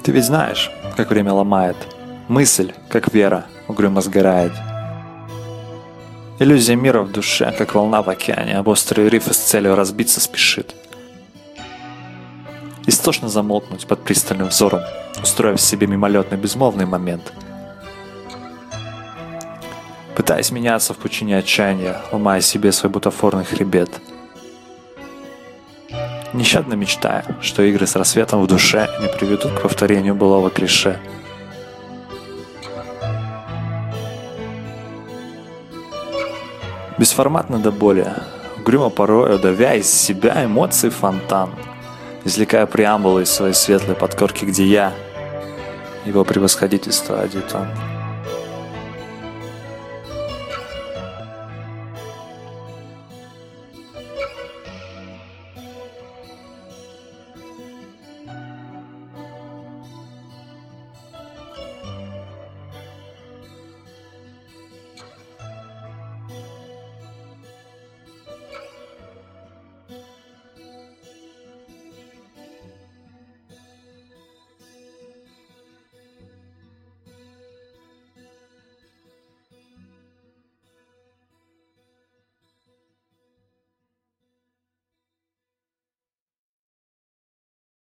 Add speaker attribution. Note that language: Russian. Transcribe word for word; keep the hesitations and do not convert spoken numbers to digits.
Speaker 1: Ты ведь знаешь, как время ломает. Мысль, как вера, угрюмо сгорает. Иллюзия мира в душе, как волна в океане, об острые рифы с целью разбиться спешит. Истошно замолкнуть под пристальным взором, устроив себе мимолетный безмолвный момент. Пытаясь меняться в пучине отчаяния, ломая себе свой бутафорный хребет. Нещадно мечтая, что игры с рассветом в душе не приведут к повторению былого клише. Бесформатно до боли, угрюмо порою давя из себя эмоций фонтан, извлекая преамбулы из своей светлой подкорки, где я, его превосходительство адъютант.